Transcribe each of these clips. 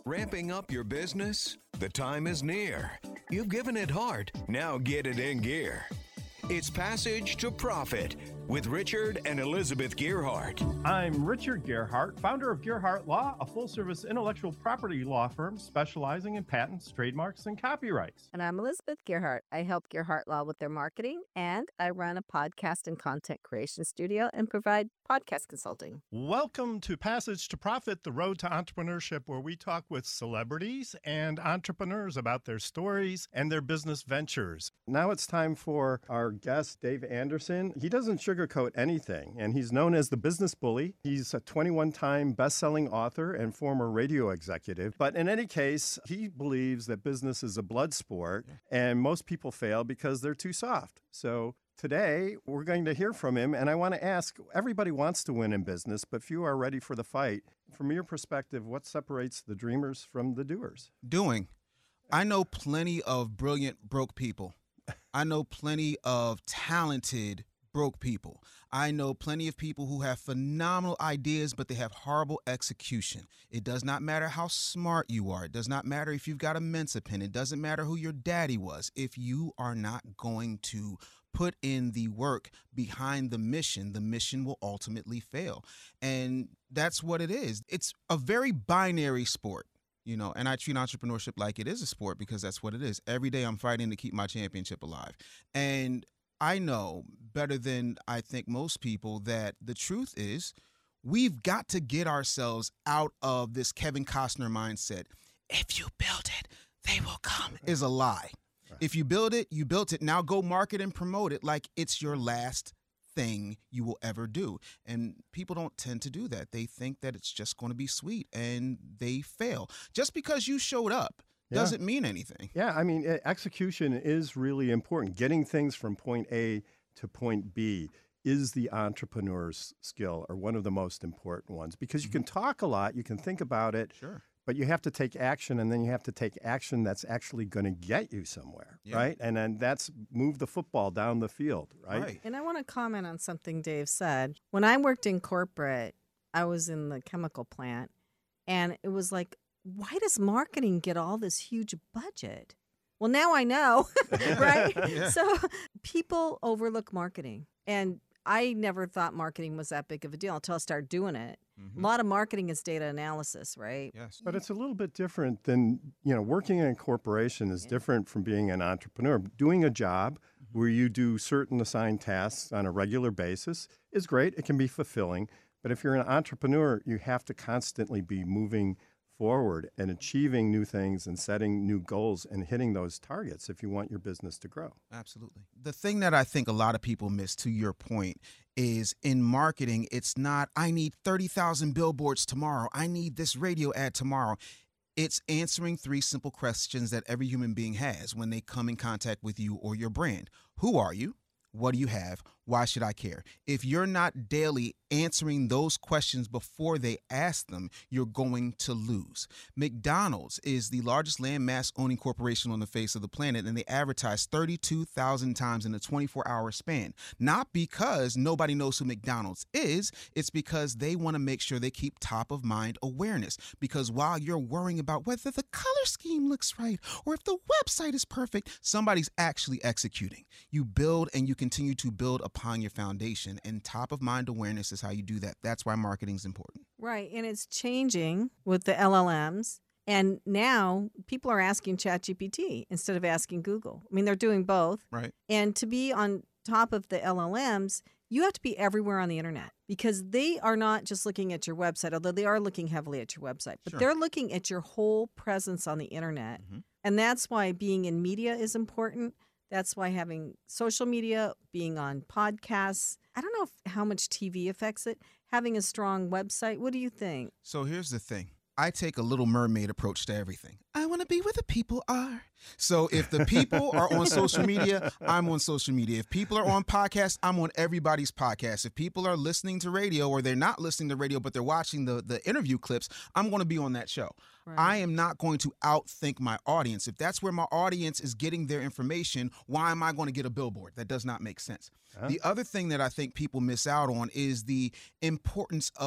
Ramping up your business? The time is near. You've given it heart, now get it in gear. It's Passage to Profit with Richard and Elizabeth Gearhart. I'm Richard Gearhart, founder of Gearhart Law, a full-service intellectual property law firm specializing in patents, trademarks, and copyrights. And I'm Elizabeth Gearhart. I help Gearhart Law with their marketing, and I run a podcast and content creation studio and provide podcast consulting. Welcome to Passage to Profit, the road to entrepreneurship, where we talk with celebrities and entrepreneurs about their stories and their business ventures. Now it's time for our guest, Dave Anderson. He doesn't sugarcoat anything, and he's known as the business bully. He's a 21-time best-selling author and former radio executive. But in any case, he believes that business is a blood sport, and most people fail because they're too soft. So today, we're going to hear from him, and I want to ask, everybody wants to win in business, but few are ready for the fight. From your perspective, what separates the dreamers from the doers? Doing. I know plenty of brilliant broke people. I know plenty of talented broke people. I know plenty of people who have phenomenal ideas, but they have horrible execution. It does not matter how smart you are. It does not matter if you've got a Mensa pen. It doesn't matter who your daddy was. If you are not going to put in the work behind the mission will ultimately fail. And that's what it is. It's a very binary sport. You know, and I treat entrepreneurship like it is a sport because that's what it is. Every day I'm fighting to keep my championship alive. And I know better than I think most people that the truth is we've got to get ourselves out of this Kevin Costner mindset. If you build it, they will come is a lie. Right. If you build it, you built it. Now go market and promote it like it's your last thing you will ever do. And people don't tend to do that. They think that it's just going to be sweet, and they fail. Just because you showed up doesn't mean anything. Yeah, I mean, execution is really important. Getting things from point A to point B is the entrepreneur's skill, or one of the most important ones, because you can talk a lot, you can think about it, but you have to take action, and then you have to take action that's actually going to get you somewhere, right? And then that's move the football down the field, right? And I want to comment on something Dave said. When I worked in corporate, I was in the chemical plant, and it was like, why does marketing get all this huge budget? Well, now I know, right? So people overlook marketing, and I never thought marketing was that big of a deal until I started doing it. A lot of marketing is data analysis, right? Yes. But it's a little bit different than, working in a corporation is different from being an entrepreneur. Doing a job where you do certain assigned tasks on a regular basis is great. It can be fulfilling. But if you're an entrepreneur, you have to constantly be moving forward and achieving new things and setting new goals and hitting those targets if you want your business to grow. Absolutely. The thing that I think a lot of people miss, to your point, is in marketing, it's not, I need 30,000 billboards tomorrow. I need this radio ad tomorrow. It's answering 3 simple questions that every human being has when they come in contact with you or your brand. Who are you? What do you have? Why should I care? If you're not daily answering those questions before they ask them, you're going to lose. McDonald's is the largest landmass owning corporation on the face of the planet, and they advertise 32,000 times in a 24-hour span. Not because nobody knows who McDonald's is, it's because they want to make sure they keep top of mind awareness. Because while you're worrying about whether the color scheme looks right or if the website is perfect, somebody's actually executing. You build and you continue to build upon your foundation, and top of mind awareness is how you do that. That's why marketing is important. Right. And it's changing with the LLMs. And now people are asking ChatGPT instead of asking Google. I mean, they're doing both. Right. And to be on top of the LLMs, you have to be everywhere on the internet, because they are not just looking at your website, although they are looking heavily at your website, but they're looking at your whole presence on the internet. And that's why being in media is important. That's why having social media, being on podcasts, I don't know how much TV affects it, having a strong website. What do you think? So here's the thing. I take a Little Mermaid approach to everything. I want to be where the people are. So if the people are on social media, I'm on social media. If people are on podcasts, I'm on everybody's podcast. If people are listening to radio, or they're not listening to radio, but they're watching the interview clips, I'm going to be on that show. Right. I am not going to outthink my audience. If that's where my audience is getting their information, why am I going to get a billboard? That does not make sense. The other thing that I think people miss out on is the importance of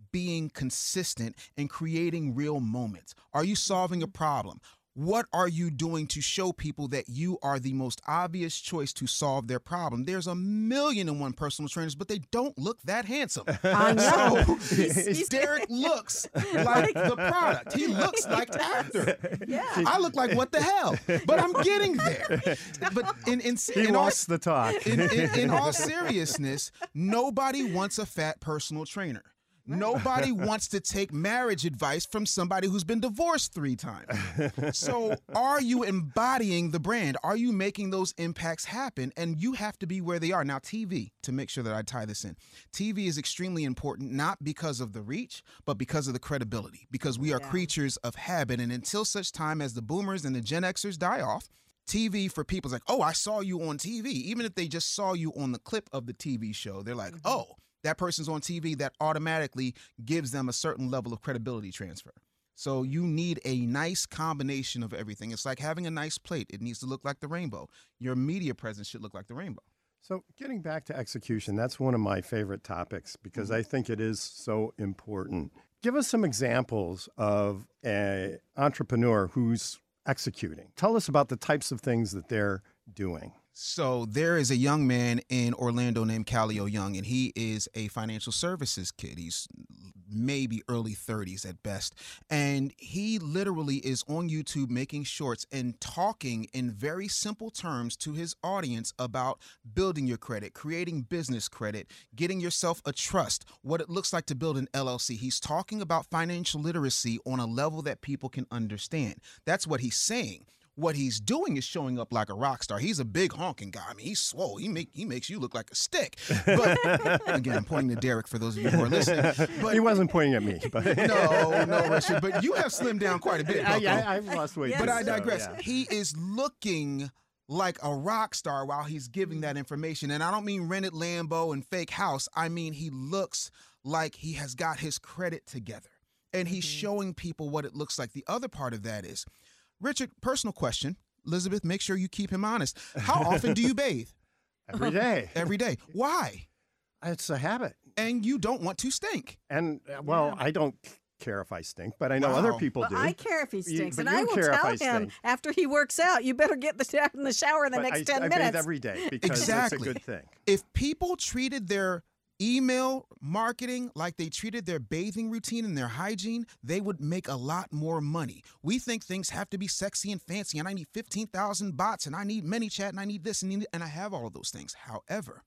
being consistent and creating real moments? Are you solving a problem? What are you doing to show people that you are the most obvious choice to solve their problem? There's 1,000,001 personal trainers, but they don't look that handsome. I know. So Derek looks like the product. He looks like the actor. Yeah. I look like what the hell, but I'm getting there. But He walks the talk. in all seriousness, nobody wants a fat personal trainer. Nobody wants to take marriage advice from somebody who's been divorced 3 times. So are you embodying the brand? Are you making those impacts happen? And you have to be where they are. Now, TV, to make sure that I tie this in, TV is extremely important, not because of the reach, but because of the credibility, because we are creatures of habit. And until such time as the boomers and the Gen Xers die off, TV for people's like, oh, I saw you on TV. Even if they just saw you on the clip of the TV show, they're like, oh, that person's on TV, that automatically gives them a certain level of credibility transfer. So you need a nice combination of everything. It's like having a nice plate. It needs to look like the rainbow. Your media presence should look like the rainbow. So getting back to execution, that's one of my favorite topics because I think it is so important. Give us some examples of an entrepreneur who's executing. Tell us about the types of things that they're doing. So there is a young man in Orlando named Calio Young, and he is a financial services kid. He's maybe early 30s at best. And he literally is on YouTube making shorts and talking in very simple terms to his audience about building your credit, creating business credit, getting yourself a trust, what it looks like to build an LLC. He's talking about financial literacy on a level that people can understand. That's what he's saying. What he's doing is showing up like a rock star. He's a big honking guy. I mean, he's swole. He makes you look like a stick. But again, I'm pointing to Derek for those of you who are listening. But he wasn't pointing at me. But no, Richard. But you have slimmed down quite a bit. I've lost weight. Yes. But I digress. So, yeah. He is looking like a rock star while he's giving that information. And I don't mean rented Lambo and fake house. I mean, he looks like he has got his credit together. And he's showing people what it looks like. The other part of that is, Richard, personal question. Elizabeth, make sure you keep him honest. How often do you bathe? Every day. Every day. Why? It's a habit. And you don't want to stink. And, well, I don't care if I stink, but I know other people do. I care if he stinks, but and I you will care if tell I him stink. after he works out, you better get in the shower in the But next 10 I minutes. bathe every day because Exactly. it's a good thing. If people treated their email marketing like they treated their bathing routine and their hygiene, they would make a lot more money. We think things have to be sexy and fancy, and I need 15,000 bots, and I need ManyChat, and I need this, and I have all of those things. However,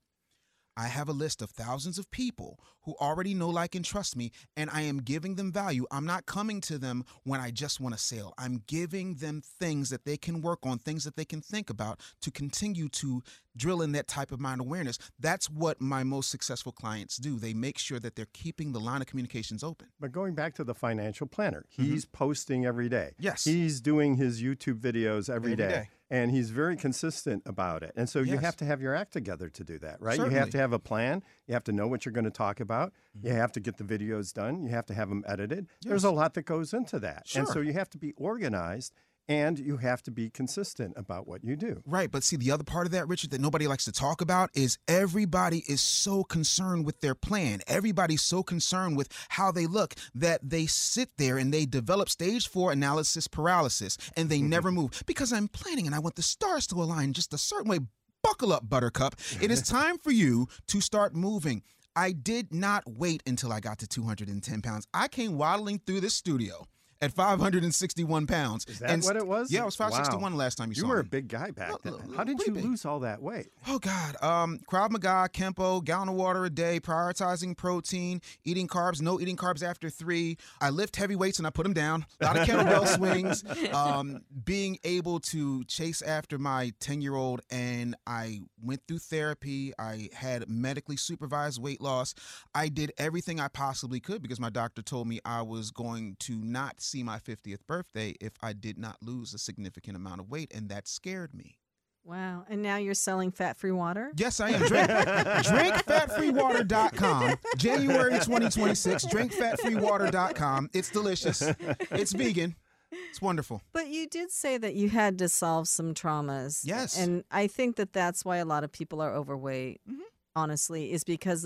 I have a list of thousands of people who already know, like, and trust me, and I am giving them value. I'm not coming to them when I just want a sale. I'm giving them things that they can work on, things that they can think about to continue to drill in that type of mind awareness. That's what my most successful clients do. They make sure that they're keeping the line of communications open. But going back to the financial planner, he's posting every day. Yes. He's doing his YouTube videos every Every day. day. And he's very consistent about it. And so you have to have your act together to do that, right? You have Certainly. to have a plan. You have to know what you're going to talk about. You have to get the videos done. You have to have them edited. There's a lot that goes into that. And so Sure. you have to be organized and you have to be consistent about what you do. Right, but see, the other part of that, Richard, that nobody likes to talk about is everybody is so concerned with their plan. Everybody's so concerned with how they look that they sit there and they develop stage 4 analysis paralysis, and they never move. Because I'm planning and I want the stars to align just a certain way. Buckle up, Buttercup. It is time for you to start moving. I did not wait until I got to 210 pounds. I came waddling through this studio at 561 pounds. Is that what it was? Yeah, it was 561 Wow. last time you saw You were me. a big guy back then. Little- How did pretty you big. lose all that weight? Oh, God. Krav Maga, Kempo, gallon of water a day, prioritizing protein, eating carbs, no eating carbs after 3. I lift heavy weights and I put them down. A lot of kettlebell swings. Being able to chase after my 10-year-old, and I went through therapy. I had medically supervised weight loss. I did everything I possibly could because my doctor told me I was going to not see my 50th birthday if I did not lose a significant amount of weight, and that scared me. Wow. And now you're selling fat-free water? Yes, I am. Drinkfatfreewater.com. January 2026. Drinkfatfreewater.com. It's delicious. It's vegan. It's wonderful. But you did say that you had to solve some traumas. Yes. And I think that that's why a lot of people are overweight, honestly, is because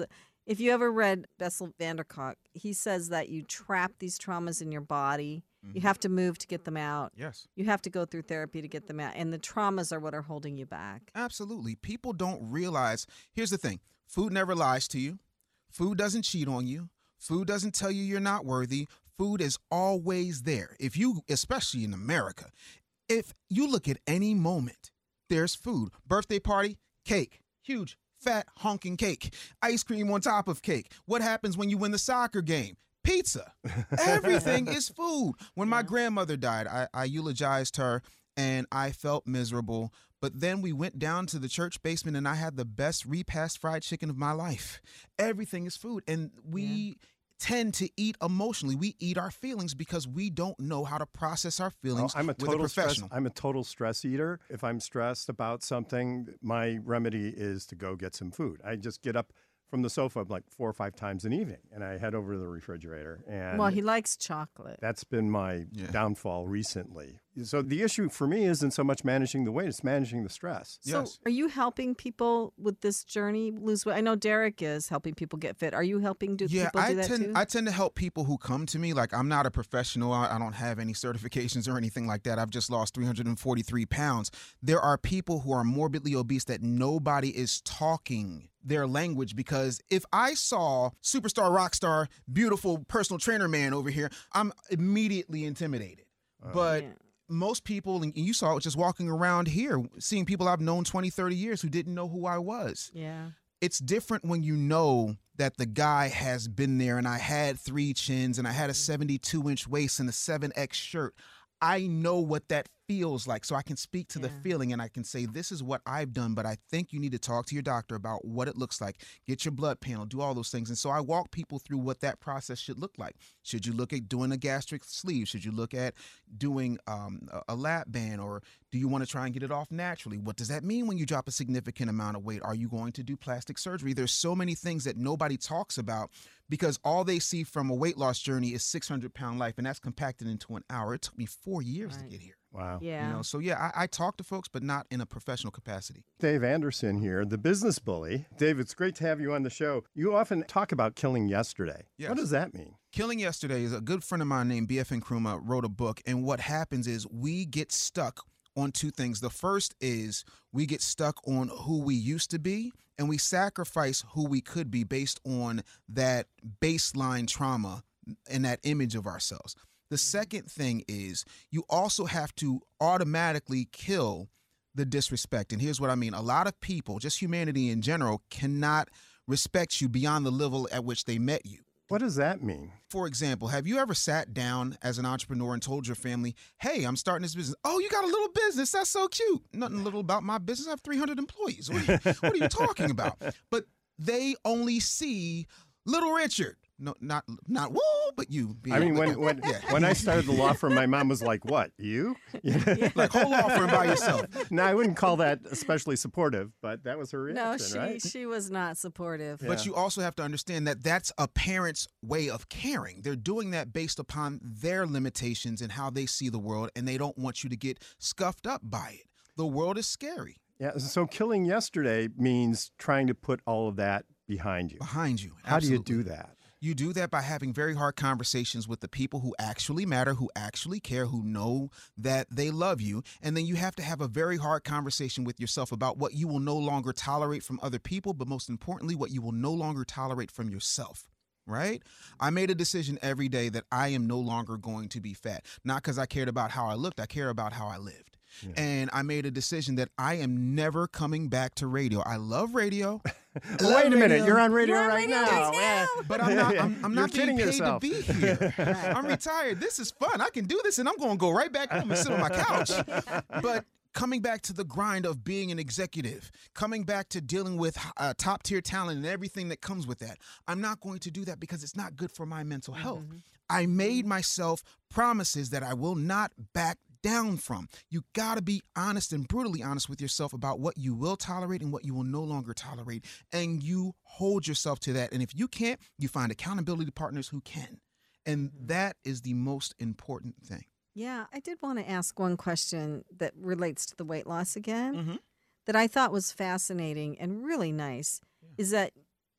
If you ever read Bessel van der Kolk, he says that you trap these traumas in your body. You have to move to get them out. Yes. You have to go through therapy to get them out. And the traumas are what are holding you back. Absolutely. People don't realize, here's the thing. Food never lies to you. Food doesn't cheat on you. Food doesn't tell you you're not worthy. Food is always there. If you, especially in America, if you look at any moment, there's food. Birthday party, cake, huge, fat, honking cake. Ice cream on top of cake. What happens when you win the soccer game? Pizza. Everything is food. When my grandmother died, I eulogized her and I felt miserable. But then we went down to the church basement and I had the best repast fried chicken of my life. Everything is food. And we tend to eat emotionally. We eat our feelings because we don't know how to process our feelings with a professional. I'm a total stress eater. If I'm stressed about something, my remedy is to go get some food. I just get up from the sofa like 4 or 5 times an evening, and I head over to the refrigerator. And well, he likes chocolate. That's been my downfall recently. So the issue for me isn't so much managing the weight, it's managing the stress. So are you helping people with this journey lose weight? I know Derek is helping people get fit. Are you helping people do that too? I tend to help people who come to me. Like, I'm not a professional. I don't have any certifications or anything like that. I've just lost 343 pounds. There are people who are morbidly obese that nobody is talking their language, because if I saw superstar, rock star, beautiful personal trainer man over here, I'm immediately intimidated. But most people, and you saw it just walking around here, seeing people I've known 20, 30 years who didn't know who I was. Yeah. It's different when you know that the guy has been there, and I had 3 chins and I had a 72-inch waist and a 7X shirt. I know what that feels like, so I can speak to the feeling and I can say, this is what I've done, but I think you need to talk to your doctor about what it looks like. Get your blood panel, do all those things. And so I walk people through what that process should look like. Should you look at doing a gastric sleeve? Should you look at doing a lap band, or do you want to try and get it off naturally? What does that mean when you drop a significant amount of weight? Are you going to do plastic surgery? There's so many things that nobody talks about, because all they see from a weight loss journey is 600-pound life, and that's compacted into an hour. It took me 4 years to get here. Wow. Yeah. You know, so I talk to folks, but not in a professional capacity. Dave Anderson here, the business bully. Dave, it's great to have you on the show. You often talk about killing yesterday. Yes. What does that mean? Killing yesterday is a good friend of mine named BF Nkrumah wrote a book, and what happens is we get stuck on 2 things. The first is we get stuck on who we used to be, and we sacrifice who we could be based on that baseline trauma and that image of ourselves. The second thing is you also have to automatically kill the disrespect. And here's what I mean. A lot of people, just humanity in general, cannot respect you beyond the level at which they met you. What does that mean? For example, have you ever sat down as an entrepreneur and told your family, hey, I'm starting this business. Oh, you got a little business. That's so cute. Nothing little about my business. I have 300 employees. What are you talking about? But they only see Little Richard. No, not woo, but you. I mean, when I started the law firm, my mom was like, what, you? Like, whole law firm by yourself. No, I wouldn't call that especially supportive, but that was her reaction, right? No, she was not supportive. But you also have to understand that that's a parent's way of caring. They're doing that based upon their limitations and how they see the world, and they don't want you to get scuffed up by it. The world is scary. Yeah, so killing yesterday means trying to put all of that behind you. Behind you. How do you do that? You do that by having very hard conversations with the people who actually matter, who actually care, who know that they love you. And then you have to have a very hard conversation with yourself about what you will no longer tolerate from other people, but most importantly, what you will no longer tolerate from yourself. Right? I made a decision every day that I am no longer going to be fat. Not because I cared about how I looked, I care about how I lived. Yeah. And I made a decision that I am never coming back to radio. I love radio. Wait a minute, you're on radio right now. But I'm not being paid to be here. I'm retired. This is fun. I can do this, and I'm going to go right back home and sit on my couch. But coming back to the grind of being an executive, coming back to dealing with top-tier talent and everything that comes with that, I'm not going to do that because it's not good for my mental health. Mm-hmm. I made myself promises that I will not back down from. You got to be honest and brutally honest with yourself about what you will tolerate and what you will no longer tolerate. And you hold yourself to that. And if you can't, you find accountability partners who can. And that is the most important thing. Yeah, I did want to ask one question that relates to the weight loss again, that I thought was fascinating and really nice, is that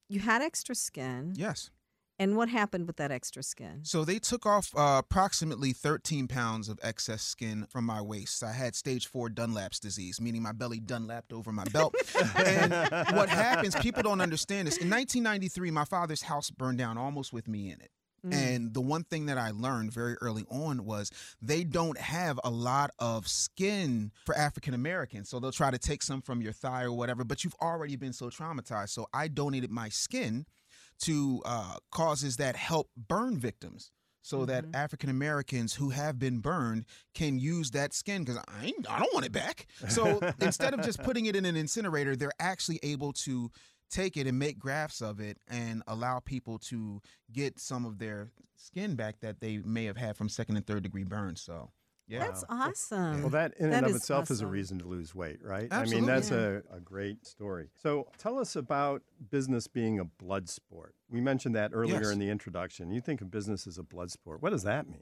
you had extra skin. Yes. And what happened with that extra skin? So they took off approximately 13 pounds of excess skin from my waist. I had stage 4 Dunlap's disease, meaning my belly Dunlapped over my belt. And what happens, people don't understand this. In 1993, my father's house burned down almost with me in it. And the one thing that I learned very early on was they don't have a lot of skin for African Americans. So they'll try to take some from your thigh or whatever, but you've already been so traumatized. So I donated my skin to causes that help burn victims so that African Americans who have been burned can use that skin, because I don't want it back. So instead of just putting it in an incinerator, they're actually able to take it and make grafts of it and allow people to get some of their skin back that they may have had from 2nd and 3rd degree burns. So yeah. That's awesome. Well, that in and of is itself is a awesome. reason to lose weight, right? Absolutely. I mean, that's a great story. So tell us about business being a blood sport. We mentioned that earlier Yes. in the introduction. You think of business as a blood sport. What does that mean?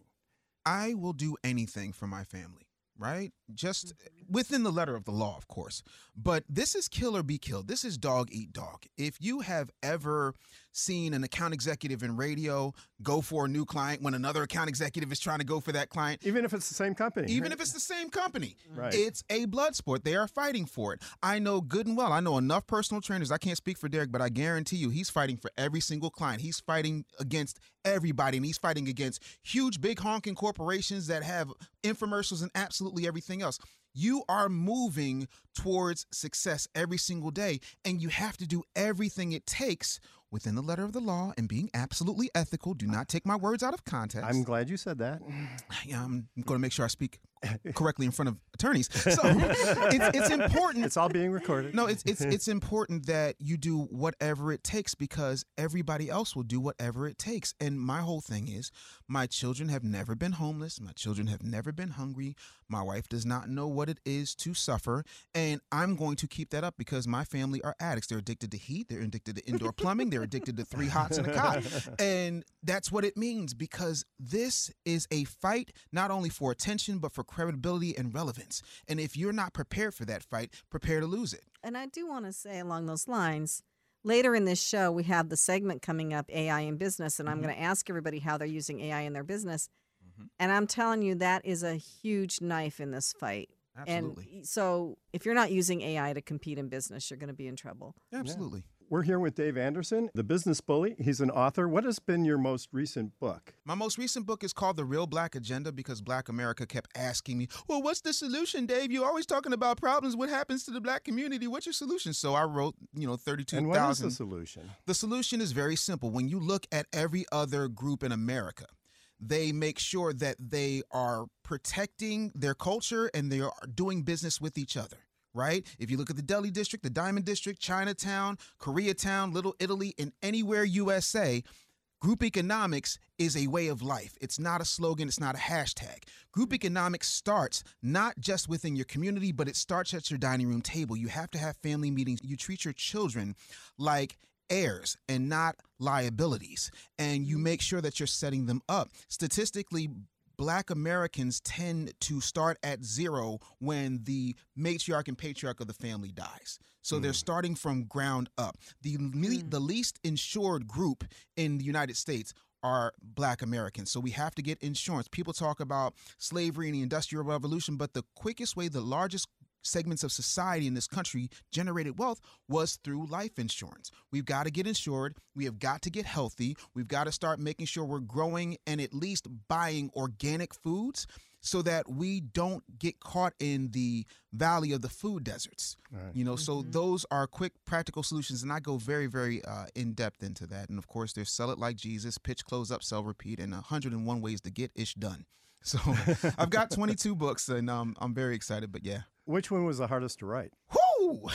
I will do anything for my family, right? Just within the letter of the law, of course. But this is kill or be killed. This is dog eat dog. If you have ever seen an account executive in radio go for a new client when another account executive is trying to go for that client, Even if it's the same company. even if it's the same company, Right. it's a blood sport. They are fighting for it. I know good and well. I know enough personal trainers. I can't speak for Derek, but I guarantee you he's fighting for every single client. He's fighting against everybody, and he's fighting against huge, big honking corporations that have infomercials and absolutely everything else. You are moving towards success every single day, and you have to do everything it takes within the letter of the law and being absolutely ethical. Do not take my words out of context. I'm glad you said that. Yeah, I'm going to make sure I speak correctly in front of attorneys. So it's important. It's all being recorded. No, it's important that you do whatever it takes, because everybody else will do whatever it takes. And my whole thing is, my children have never been homeless. My children have never been hungry. My wife does not know what it is to suffer. And I'm going to keep that up because my family are addicts. They're addicted to heat. They're addicted to indoor plumbing. They're addicted to 3 hots and a cot. And that's what it means, because this is a fight not only for attention, but for credibility and relevance. And if you're not prepared for that fight, prepare to lose it. And I do want to say along those lines, later in this show, we have the segment coming up, AI in Business, and I'm going to ask everybody how they're using AI in their business. And I'm telling you, that is a huge knife in this fight. Absolutely. And so if you're not using AI to compete in business, you're going to be in trouble. Absolutely. We're here with Dave Anderson, the business bully. He's an author. What has been your most recent book? My most recent book is called The Real Black Agenda, because Black America kept asking me, well, what's the solution, Dave? You're always talking about problems. What happens to the Black community? What's your solution? So I wrote, 32,000. And what is the solution? The solution is very simple. When you look at every other group in America, they make sure that they are protecting their culture and they are doing business with each other, right? If you look at the Delhi District, the Diamond District, Chinatown, Koreatown, Little Italy, and anywhere USA, group economics is a way of life. It's not a slogan. It's not a hashtag. Group economics starts not just within your community, but it starts at your dining room table. You have to have family meetings. You treat your children like heirs and not liabilities, and you make sure that you're setting them up. Statistically, Black Americans tend to start at 0 when the matriarch and patriarch of the family dies. So they're starting from ground up. The least insured group in the United States are Black Americans. So we have to get insurance. People talk about slavery and the Industrial Revolution, but the quickest way the largest segments of society in this country generated wealth was through life insurance. We've got to get insured. We have got to get healthy. We've got to start making sure we're growing and at least buying organic foods so that we don't get caught in the valley of the food deserts. Right. So those are quick, practical solutions, and I go very, very in-depth into that. And, of course, there's Sell It Like Jesus, Pitch, Close Up, Sell, Repeat, and 101 Ways to Get Ish Done. So I've got 22 books, and I'm very excited, but yeah. Which one was the hardest to write? Whoo!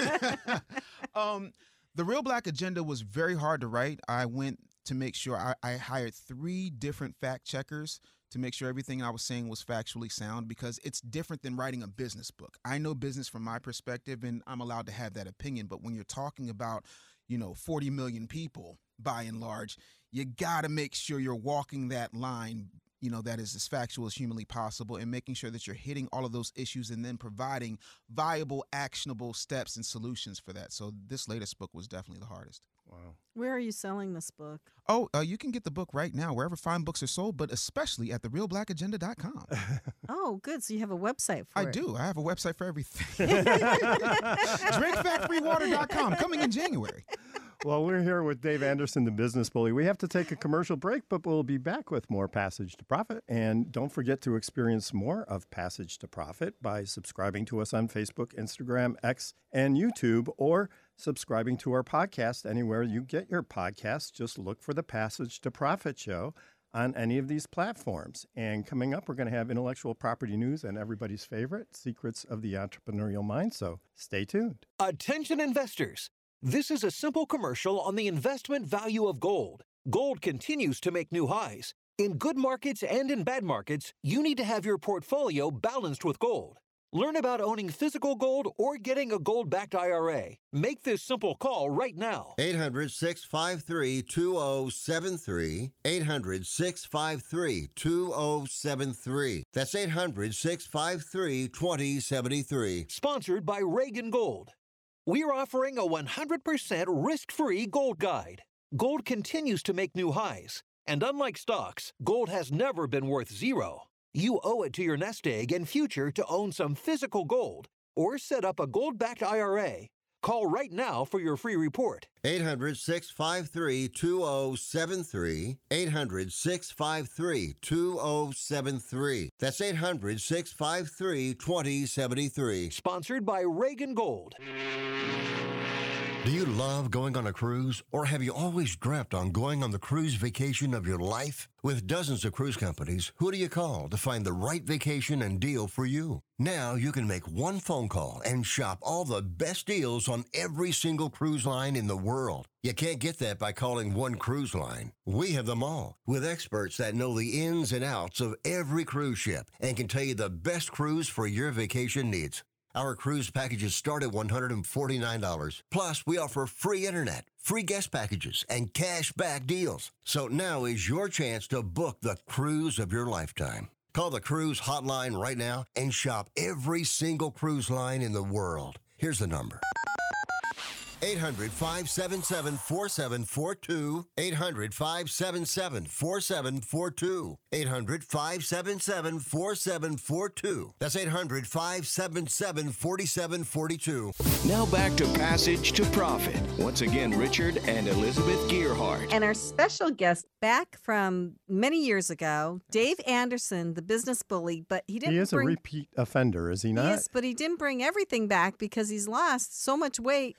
The Real Black Agenda was very hard to write. I went to make sure I hired 3 different fact checkers to make sure everything I was saying was factually sound, because it's different than writing a business book. I know business from my perspective, and I'm allowed to have that opinion. But when you're talking about, 40 million people, by and large, you got to make sure you're walking that line, that is as factual as humanly possible, and making sure that you're hitting all of those issues and then providing viable, actionable steps and solutions for that. So this latest book was definitely the hardest. Wow. Where are you selling this book? Oh, you can get the book right now wherever fine books are sold, but especially at therealblackagenda.com. Oh, good. So you have a website for it. I do. I have a website for everything. DrinkFatFreeWater.com, coming in January. Well, we're here with Dave Anderson, the business bully. We have to take a commercial break, but we'll be back with more Passage to Profit. And don't forget to experience more of Passage to Profit by subscribing to us on Facebook, Instagram, X, and YouTube, or subscribing to our podcast anywhere you get your podcasts. Just look for the Passage to Profit show on any of these platforms. And coming up, we're going to have intellectual property news and everybody's favorite, Secrets of the Entrepreneurial Mind. So stay tuned. Attention investors. This is a simple commercial on the investment value of gold. Gold continues to make new highs. In good markets and in bad markets, you need to have your portfolio balanced with gold. Learn about owning physical gold or getting a gold-backed IRA. Make this simple call right now. 800-653-2073. 800-653-2073. That's 800-653-2073. Sponsored by Reagan Gold. We're offering a 100% risk-free gold guide. Gold continues to make new highs. And unlike stocks, gold has never been worth zero. You owe it to your nest egg and future to own some physical gold or set up a gold-backed IRA. Call right now for your free report. 800-653-2073. 800-653-2073. That's 800-653-2073. Sponsored by Reagan Gold. Do you love going on a cruise, or have you always dreamt on going on the cruise vacation of your life? With dozens of cruise companies, who do you call to find the right vacation and deal for you? Now you can make one phone call and shop all the best deals on every single cruise line in the world. You can't get that by calling one cruise line. We have them all, with experts that know the ins and outs of every cruise ship and can tell you the best cruise for your vacation needs. Our cruise packages start at $149. Plus, we offer free internet, free guest packages, and cash back deals. So now is your chance to book the cruise of your lifetime. Call the cruise hotline right now and shop every single cruise line in the world. Here's the number. 800-577-4742. 800-577-4742. 800-577-4742. That's 800-577-4742. Now back to Passage to Profit. Once again, Richard and Elizabeth Gearhart. And our special guest back from many years ago, Dave Anderson, the business bully, but he didn't He is bring... a repeat offender, is he not? Yes, but he didn't bring everything back because he's lost so much weight.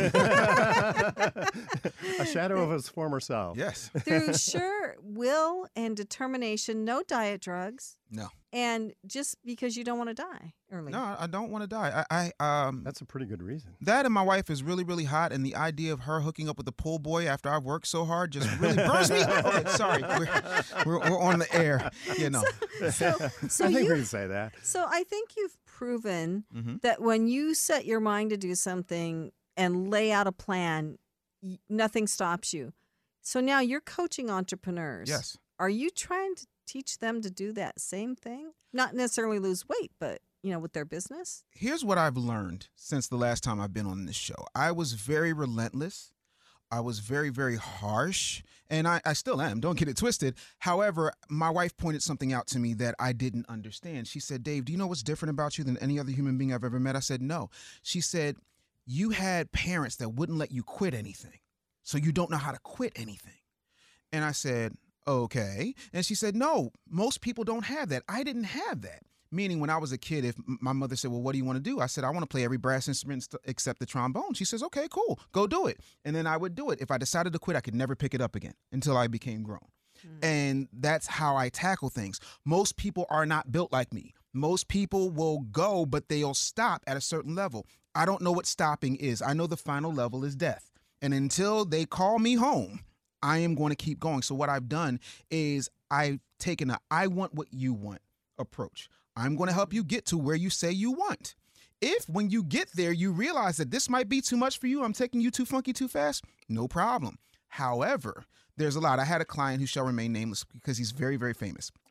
A shadow of his former self. Yes. Through sheer will and determination, no diet drugs. No. And just because you don't want to die early. No, I don't want to die. That's a pretty good reason. That and my wife is really, really hot, and the idea of her hooking up with a pool boy after I've worked so hard just really burns me. Okay, sorry, we're on the air. You know. So I think we can say that. So I think you've proven Mm-hmm. that when you set your mind to do something and lay out a plan, nothing stops you. So now you're coaching entrepreneurs. Yes. Are you trying to teach them to do that same thing? Not necessarily lose weight, but, with their business? Here's what I've learned since the last time I've been on this show. I was very relentless. I was very, very harsh, and I still am. Don't get it twisted. However, my wife pointed something out to me that I didn't understand. She said, Dave, do you know what's different about you than any other human being I've ever met? I said, no. She said, you had parents that wouldn't let you quit anything, so you don't know how to quit anything. And I said, okay. And she said, no, most people don't have that. I didn't have that. Meaning when I was a kid, if my mother said, well, what do you want to do? I said, I want to play every brass instrument except the trombone. She says, okay, cool, go do it. And then I would do it. If I decided to quit, I could never pick it up again until I became grown. And that's how I tackle things. Most people are not built like me. Most people will go, but they'll stop at a certain level. I don't know what stopping is. I know the final level is death. And until they call me home, I am going to keep going. So what I've done is I've taken a I want what you want approach. I'm going to help you get to where you say you want. If when you get there, you realize that this might be too much for you, I'm taking you too funky too fast, no problem. However, there's a lot. I had a client who shall remain nameless because he's very, very famous.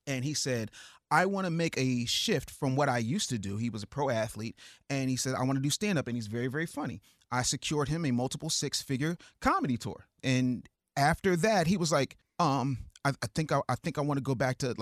And he said, I want to make a shift from what I used to do. He was a pro athlete. And he said, I want to do stand-up. And he's very, very funny. I secured him a multiple six-figure comedy tour. And after that, he was like, I think I want to go back to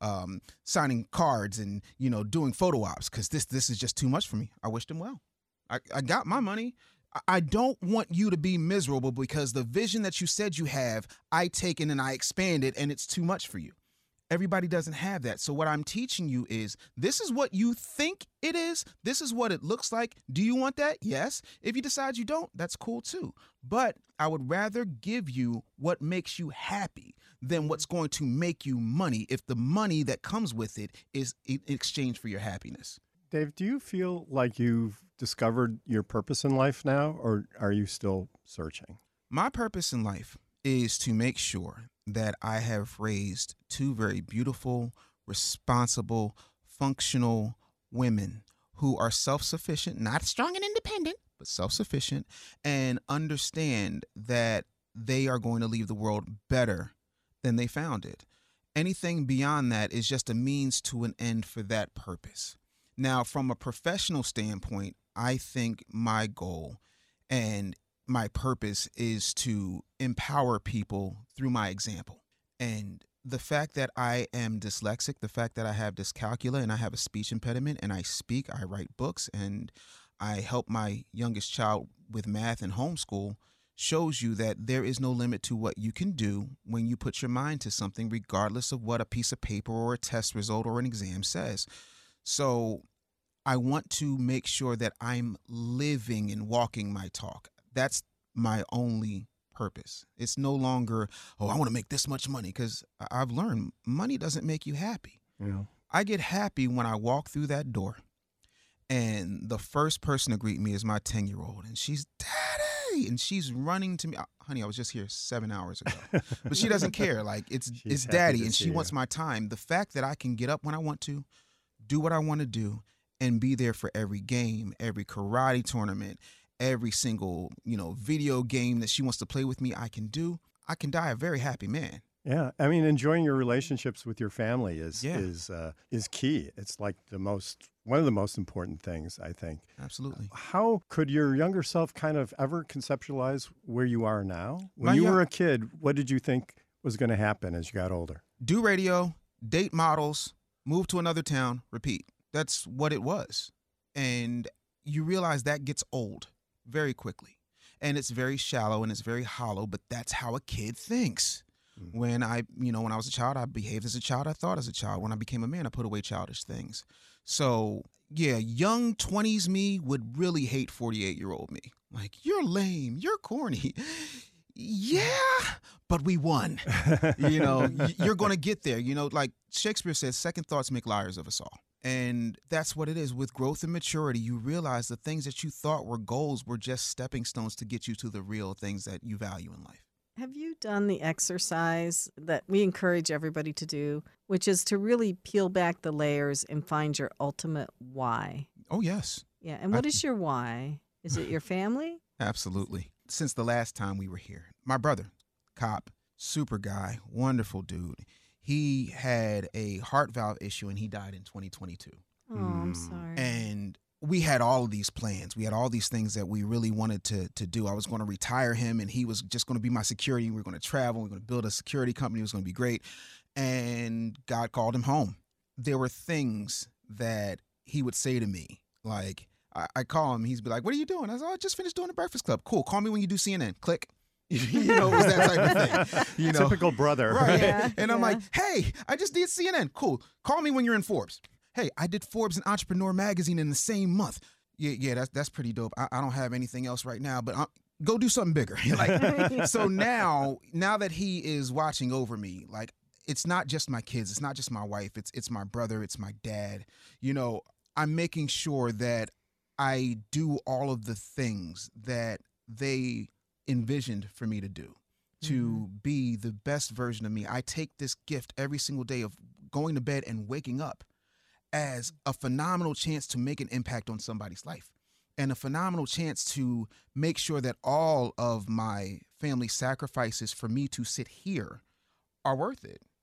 signing cards and, doing photo ops because this is just too much for me. I wished him well. I got my money. I don't want you to be miserable because the vision that you said you have, I taken and I expanded and it's too much for you. Everybody doesn't have that. So what I'm teaching you is this is what you think it is. This is what it looks like. Do you want that? Yes. If you decide you don't, that's cool too. But I would rather give you what makes you happy than what's going to make you money if the money that comes with it is in exchange for your happiness. Dave, do you feel like you've discovered your purpose in life now, or are you still searching? My purpose in life is to make sure that I have raised two very beautiful, responsible, functional women who are self-sufficient, not strong and independent, but self-sufficient, and understand that they are going to leave the world better than they found it. Anything beyond that is just a means to an end for that purpose. Now, from a professional standpoint, I think my goal and my purpose is to empower people through my example. And the fact that I am dyslexic, the fact that I have dyscalculia and I have a speech impediment and I speak, I write books, and I help my youngest child with math and homeschool shows you that there is no limit to what you can do when you put your mind to something, regardless of what a piece of paper or a test result or an exam says. So I want to make sure that I'm living and walking my talk. That's my only purpose. It's no longer, I want to make this much money, because I've learned money doesn't make you happy. Yeah. I get happy when I walk through that door and the first person to greet me is my 10-year-old, and she's, Daddy, and she's running to me. Honey, I was just here 7 hours ago. But she doesn't care. Like, it's Daddy, and she wants my time. The fact that I can get up when I want to, do what I want to do, and be there for every game, every karate tournament, every single, video game that she wants to play with me, I can do. I can die a very happy man. Yeah, I mean, enjoying your relationships with your family is key. It's like one of the most important things, I think. Absolutely. How could your younger self kind of ever conceptualize where you are now? When you were a kid, what did you think was going to happen as you got older? Do radio, date models, move to another town, repeat. That's what it was. And you realize that gets old very quickly. And it's very shallow and it's very hollow, but that's how a kid thinks. Mm-hmm. When I was a child, I behaved as a child. I thought as a child. When I became a man, I put away childish things. So, yeah, young 20s me would really hate 48-year-old me. Like, you're lame. You're corny. Yeah, but we won. You're going to get there. Like Shakespeare says, second thoughts make liars of us all. And that's what it is. With growth and maturity, you realize the things that you thought were goals were just stepping stones to get you to the real things that you value in life. Have you done the exercise that we encourage everybody to do, which is to really peel back the layers and find your ultimate why? Oh, yes. Yeah. And what is your why? Is it your family? Absolutely. Since the last time we were here, my brother, cop, super guy, wonderful dude. He had a heart valve issue and he died in 2022. Oh, I'm sorry. And we had all of these plans. We had all these things that we really wanted to do. I was going to retire him and he was just going to be my security. We were going to travel. We were going to build a security company. It was going to be great. And God called him home. There were things that he would say to me, like, I call him, he'd be like, what are you doing? I said, I just finished doing the Breakfast Club. Cool. Call me when you do CNN. Click. It was that type of thing. Typical brother. Right. Yeah, and I'm like, hey, I just did CNN. Cool. Call me when you're in Forbes. Hey, I did Forbes and Entrepreneur Magazine in the same month. Yeah, that's pretty dope. I don't have anything else right now, but go do something bigger. So now that he is watching over me, like, it's not just my kids. It's not just my wife. It's my brother. It's my dad. I'm making sure that I do all of the things that they envisioned for me to do, to be the best version of me. I take this gift every single day of going to bed and waking up as a phenomenal chance to make an impact on somebody's life and a phenomenal chance to make sure that all of my family sacrifices for me to sit here are worth it.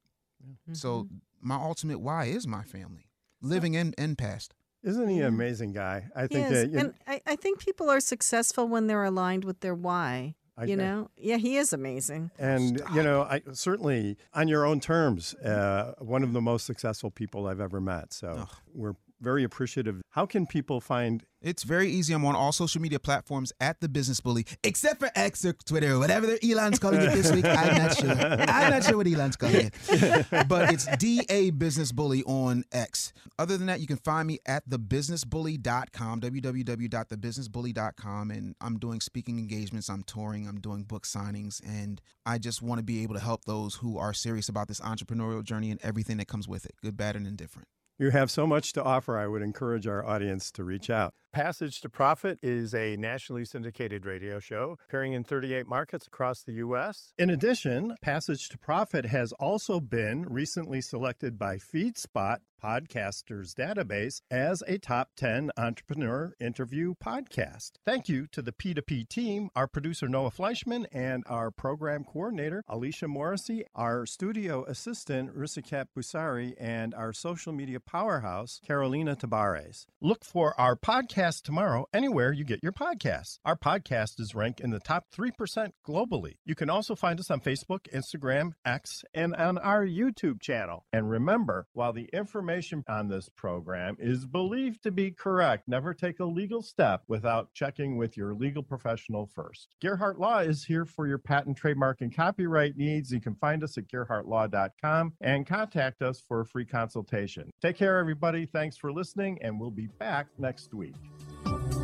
So my ultimate why is my family, living and past. Isn't he an amazing guy? I think Yes. that. And I think people are successful when they're aligned with their why. You know? Yeah, he is amazing. And, I certainly, on your own terms, one of the most successful people I've ever met. So we're very appreciative. How can people find? It's very easy. I'm on all social media platforms at The Business Bully, except for X or Twitter or whatever Elon's calling it this week. I'm not sure. I'm not sure what Elon's calling it. But it's DA Business Bully on X. Other than that, you can find me at thebusinessbully.com, www.thebusinessbully.com. And I'm doing speaking engagements. I'm touring. I'm doing book signings. And I just want to be able to help those who are serious about this entrepreneurial journey and everything that comes with it, good, bad, and indifferent. You have so much to offer. I would encourage our audience to reach out. Passage to Profit is a nationally syndicated radio show appearing in 38 markets across the U.S. In addition, Passage to Profit has also been recently selected by FeedSpot Podcasters Database as a top 10 entrepreneur interview podcast. Thank you to the P2P team, our producer Noah Fleischman, and our program coordinator Alicia Morrissey, our studio assistant Risikat Busari, and our social media powerhouse Carolina Tabares. Look for our podcast tomorrow anywhere you get your podcasts. Our podcast is ranked in the top 3% globally. You can also find us on Facebook, Instagram, X, and on our YouTube channel. And remember, while the information on this program is believed to be correct, never take a legal step without checking with your legal professional first. Gerhardt Law is here for your patent, trademark, and copyright needs. You can find us at gerhardtlaw.com and contact us for a free consultation. Take care, everybody. Thanks for listening, and we'll be back next week.